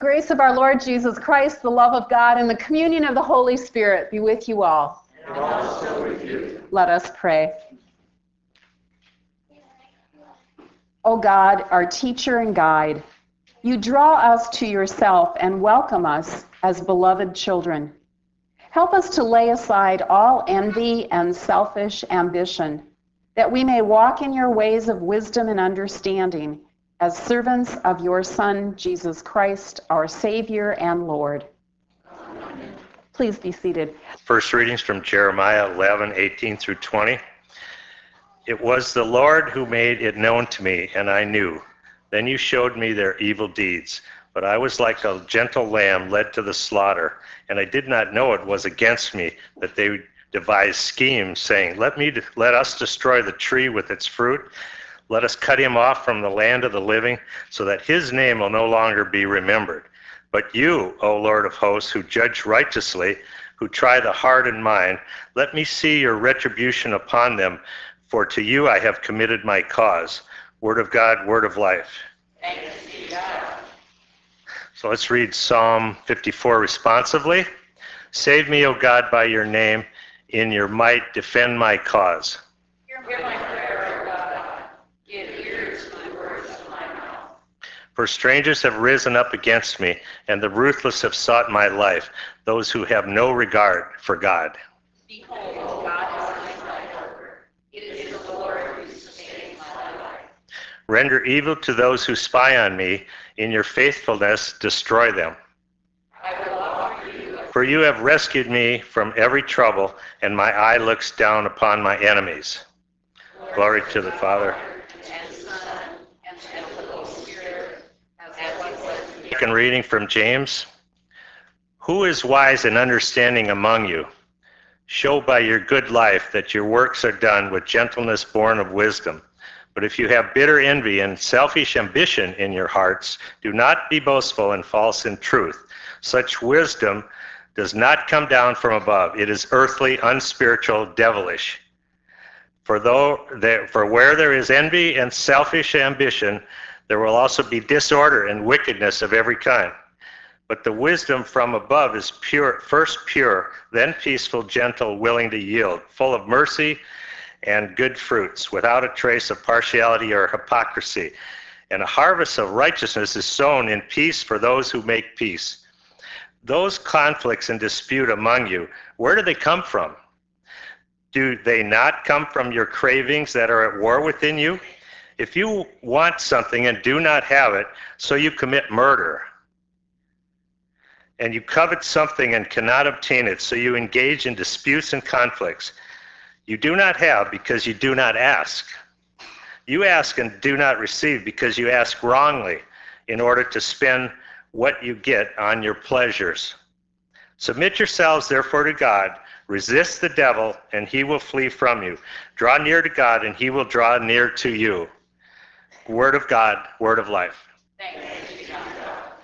Grace of our Lord Jesus Christ, the love of God, and the communion of the Holy Spirit be with you all. And also with you. Let us pray. O God, our teacher and guide, you draw us to yourself and welcome us as beloved children. Help us to lay aside all envy and selfish ambition, that we may walk in your ways of wisdom and understanding as servants of your Son, Jesus Christ, our Savior and Lord. Amen. Please be seated. First readings from Jeremiah 11:18 through 20. It was the Lord who made it known to me, and I knew. Then you showed me their evil deeds. But I was like a gentle lamb led to the slaughter, and I did not know it was against me that they devised schemes, saying, Let us destroy the tree with its fruit. Let us cut him off from the land of the living, so that his name will no longer be remembered. But you, O Lord of hosts, who judge righteously, who try the heart and mind, let me see your retribution upon them, for to you I have committed my cause. Word of God, word of life. Thanks be to God. So let's read Psalm 54 responsively. Save me, O God, by your name. In your might, defend my cause. Hear my prayer, O God. Give ear to my words of my mouth. For strangers have risen up against me, and the ruthless have sought my life, those who have no regard for God. Behold, God is my helper. It is the Lord who sustains my life. Render evil to those who spy on me. In your faithfulness, destroy them. I will offer you For you have rescued me from every trouble, and my eye looks down upon my enemies. Glory to the Father. and Son and to the Holy Spirit, as it was in the Second reading from James. Who is wise and understanding among you? Show by your good life that your works are done with gentleness born of wisdom. But if you have bitter envy and selfish ambition in your hearts, do not be boastful and false in truth. Such wisdom does not come down from above. It is earthly, unspiritual, devilish. For where there is envy and selfish ambition, there will also be disorder and wickedness of every kind. But the wisdom from above is pure, first pure, then peaceful, gentle, willing to yield, full of mercy and good fruits, without a trace of partiality or hypocrisy. And a harvest of righteousness is sown in peace for those who make peace. Those conflicts and dispute among you, where do they come from? Do they not come from your cravings that are at war within you? If you want something and do not have it, so you commit murder. And you covet something and cannot obtain it, so you engage in disputes and conflicts. You do not have because you do not ask. You ask and do not receive because you ask wrongly, in order to spend what you get on your pleasures. Submit yourselves therefore to God. Resist the devil, and he will flee from you. Draw near to God, and he will draw near to you. Word of God, word of life. Thanks be to God.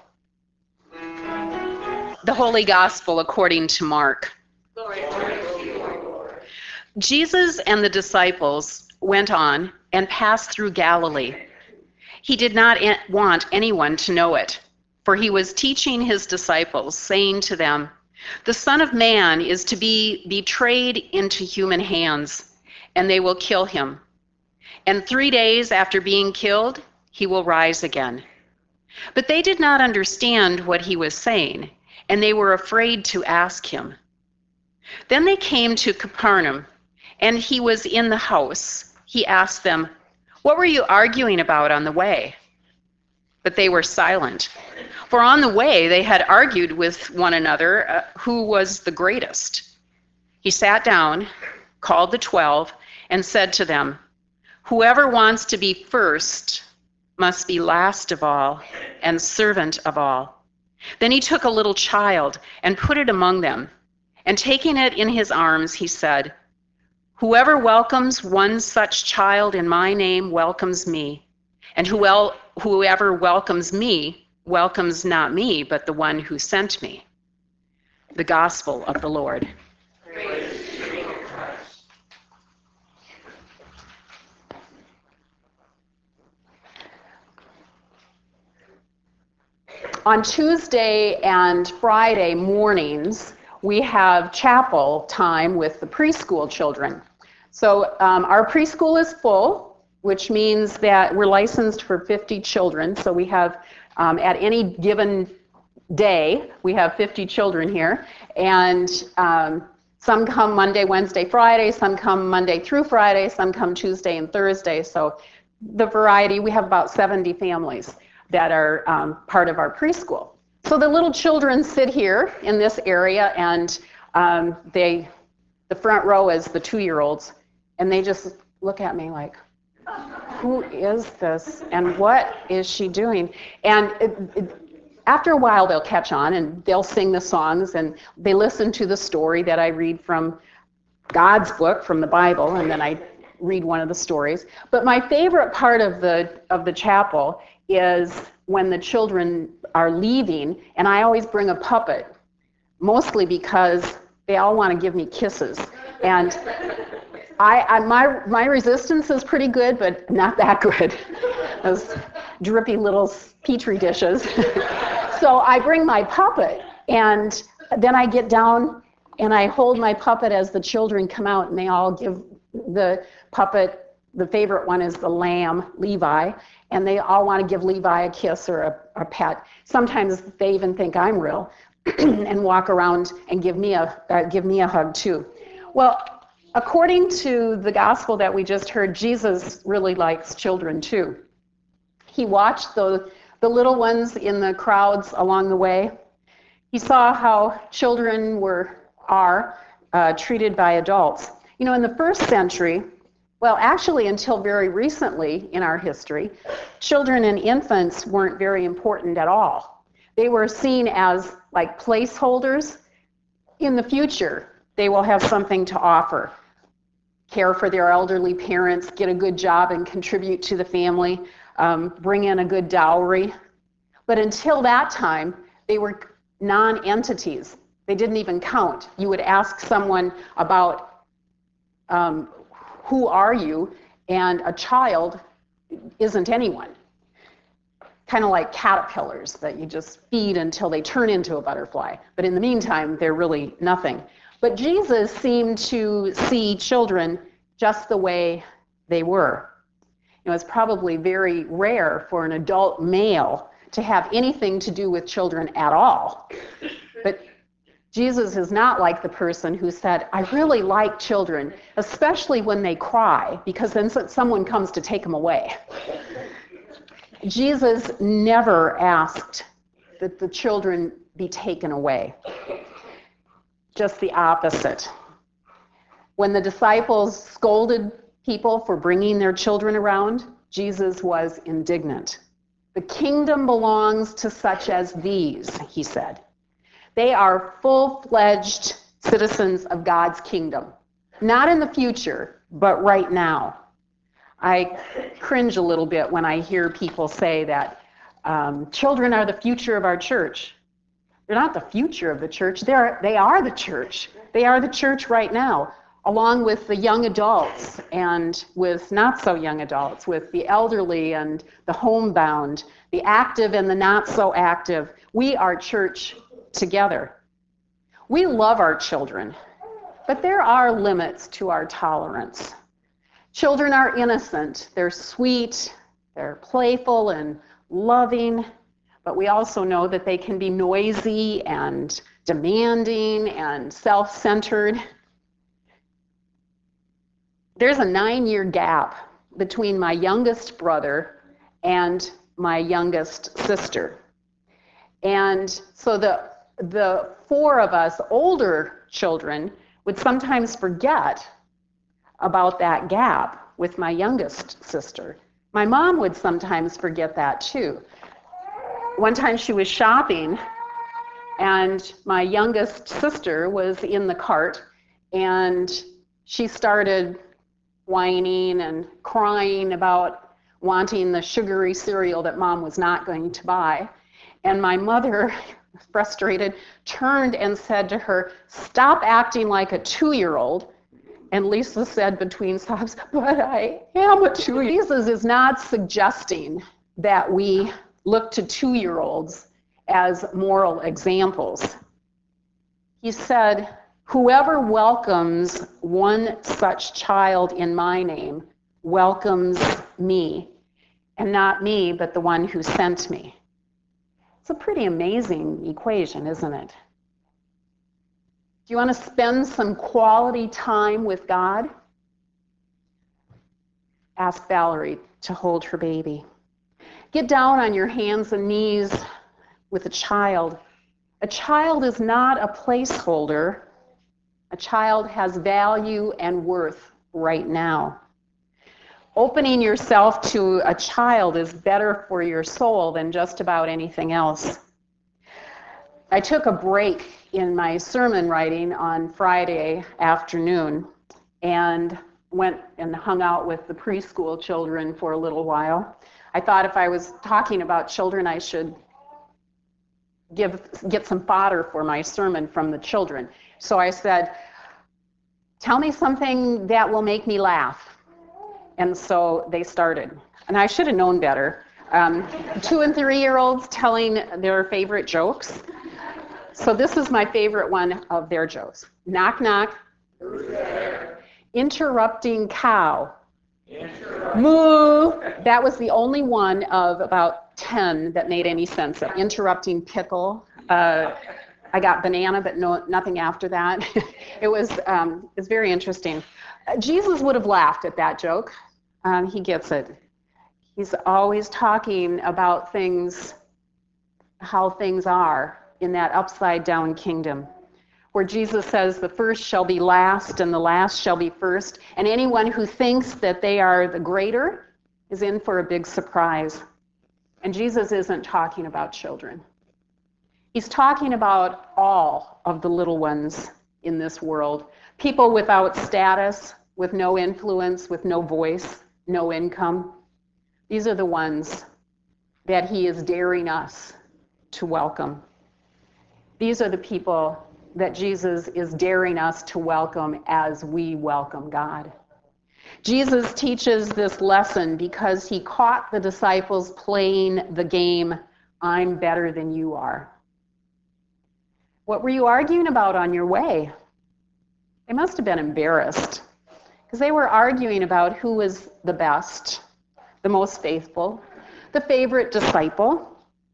The Holy Gospel according to Mark. Glory to you, Lord. Jesus and the disciples went on and passed through Galilee. He did not want anyone to know it, for he was teaching his disciples, saying to them, "The Son of Man is to be betrayed into human hands, and they will kill him. And 3 days after being killed, he will rise again." But they did not understand what he was saying, and they were afraid to ask him. Then they came to Capernaum, and he was in the house. He asked them, "What were you arguing about on the way?" But they were silent, for on the way they had argued with one another who was the greatest. He sat down, called the 12, and said to them, "Whoever wants to be first must be last of all and servant of all." Then he took a little child and put it among them, and taking it in his arms, he said, "Whoever welcomes one such child in my name welcomes me, and whoever welcomes me welcomes not me, but the one who sent me." The Gospel of the Lord. Praise to you, Christ. On Tuesday and Friday mornings, we have chapel time with the preschool children. So our preschool is full, which means that we're licensed for 50 children. So we have, at any given day, we have 50 children here. And some come Monday, Wednesday, Friday, some come Monday through Friday, some come Tuesday and Thursday. So the variety, we have about 70 families that are part of our preschool. So the little children sit here in this area, and the front row is the 2-year-olds, and they just look at me like, who is this and what is she doing? And after a while they'll catch on and they'll sing the songs and they listen to the story that I read from God's book, from the Bible, and then I read one of the stories. But my favorite part of the chapel is when the children are leaving, and I always bring a puppet, mostly because they all want to give me kisses. And my resistance is pretty good, but not that good. Those drippy little petri dishes. So I bring my puppet, and then I get down and I hold my puppet as the children come out, and they all give the puppet, the favorite one is the lamb, Levi, and they all want to give Levi a kiss or a pet. Sometimes they even think I'm real and walk around and give me a hug too. Well, according to the gospel that we just heard, Jesus really likes children too. He watched the little ones in the crowds along the way. He saw how children are treated by adults. You know, in the first century, well, actually until very recently in our history, children and infants weren't very important at all. They were seen as like placeholders. In the future, they will have something to offer. Care for their elderly parents, get a good job and contribute to the family, bring in a good dowry. But until that time, they were non-entities. They didn't even count. You would ask someone about who are you, and a child isn't anyone. Kind of like caterpillars that you just feed until they turn into a butterfly. But in the meantime, they're really nothing. But Jesus seemed to see children just the way they were. You know, it's probably very rare for an adult male to have anything to do with children at all. But Jesus is not like the person who said, I really like children, especially when they cry, because then someone comes to take them away. Jesus never asked that the children be taken away. Just the opposite. When the disciples scolded people for bringing their children around, Jesus was indignant. The kingdom belongs to such as these, he said. They are full-fledged citizens of God's kingdom. Not in the future, but right now. I cringe a little bit when I hear people say that children are the future of our church. They're not the future of the church. They are the church. They are the church right now, along with the young adults and with not so young adults, with the elderly and the homebound, the active and the not so active. We are church together. We love our children, but there are limits to our tolerance. Children are innocent. They're sweet. They're playful and loving. But we also know that they can be noisy and demanding and self-centered. There's a 9-year gap between my youngest brother and my youngest sister. And so the 4 of us older children would sometimes forget about that gap with my youngest sister. My mom would sometimes forget that too. One time she was shopping, and my youngest sister was in the cart, and she started whining and crying about wanting the sugary cereal that Mom was not going to buy. And my mother, frustrated, turned and said to her, "Stop acting like a 2-year-old." And Lisa said between sobs, "But I am a 2-year-old." Jesus is not suggesting that we look to 2-year-olds as moral examples. He said, "Whoever welcomes one such child in my name welcomes me, and not me, but the one who sent me." It's a pretty amazing equation, isn't it? Do you want to spend some quality time with God? Ask Valerie to hold her baby. Get down on your hands and knees with a child. A child is not a placeholder. A child has value and worth right now. Opening yourself to a child is better for your soul than just about anything else. I took a break in my sermon writing on Friday afternoon and went and hung out with the preschool children for a little while. I thought if I was talking about children, I should get some fodder for my sermon from the children. So I said, "Tell me something that will make me laugh." And so they started. And I should have known better. 2 and 3-year-olds telling their favorite jokes. So this is my favorite one of their jokes. Knock, knock. Who's there? Interrupting cow. Moo. That was the only one of about 10 that made any sense. Interrupting pickle. I got banana, but nothing after that. It was very interesting. Jesus would have laughed at that joke. He gets it. He's always talking about things, how things are in that upside down kingdom, where Jesus says the first shall be last and the last shall be first, and anyone who thinks that they are the greater is in for a big surprise. And Jesus isn't talking about children. He's talking about all of the little ones in this world, people without status, with no influence, with no voice, no income. These are the ones that he is daring us to welcome. These are the people that Jesus is daring us to welcome as we welcome God. Jesus teaches this lesson because he caught the disciples playing the game, "I'm better than you are." What were you arguing about on your way? They must have been embarrassed because they were arguing about who was the best, the most faithful, the favorite disciple.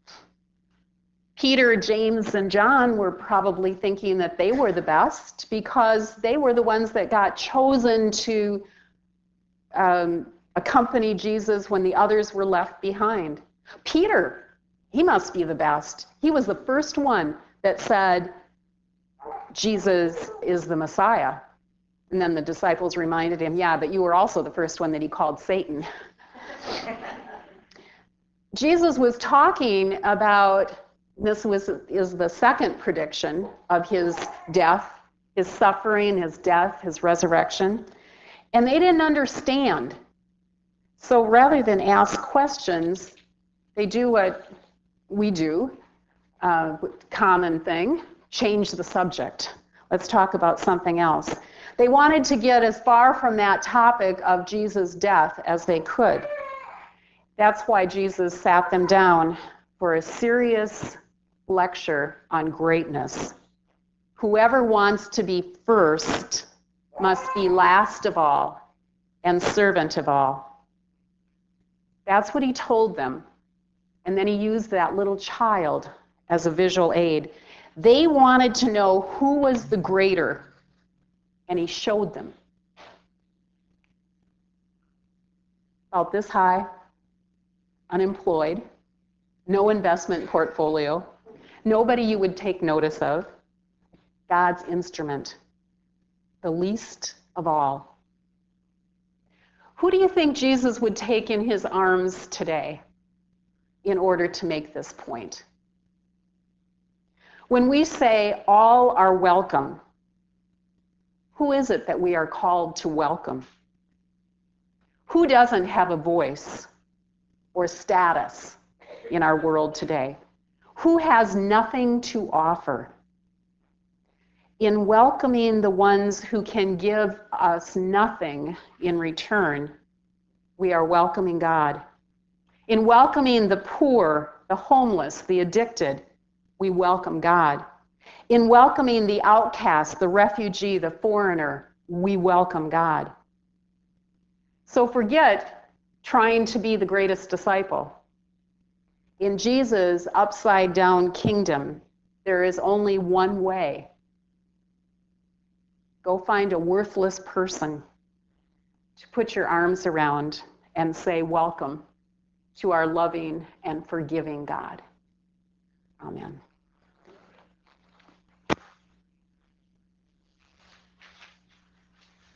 Peter, James, and John were probably thinking that they were the best because they were the ones that got chosen to accompany Jesus when the others were left behind. Peter, he must be the best. He was the first one that said, Jesus is the Messiah. And then the disciples reminded him, "Yeah, but you were also the first one that he called Satan." Jesus was talking about, this is the second prediction of his death, his suffering, his death, his resurrection. And they didn't understand. So rather than ask questions, they do what we do, common thing, change the subject. Let's talk about something else. They wanted to get as far from that topic of Jesus' death as they could. That's why Jesus sat them down for a serious lecture on greatness. Whoever wants to be first must be last of all and servant of all. That's what he told them. And then he used that little child as a visual aid. They wanted to know who was the greater, and he showed them. About this high, unemployed, no investment portfolio, nobody you would take notice of, God's instrument, the least of all. Who do you think Jesus would take in his arms today in order to make this point? When we say all are welcome, who is it that we are called to welcome? Who doesn't have a voice or status in our world today? Who has nothing to offer? In welcoming the ones who can give us nothing in return, we are welcoming God. In welcoming the poor, the homeless, the addicted, we welcome God. In welcoming the outcast, the refugee, the foreigner, we welcome God. So forget trying to be the greatest disciple. In Jesus' upside down kingdom, there is only one way. Go find a worthless person to put your arms around and say, welcome to our loving and forgiving God. Amen.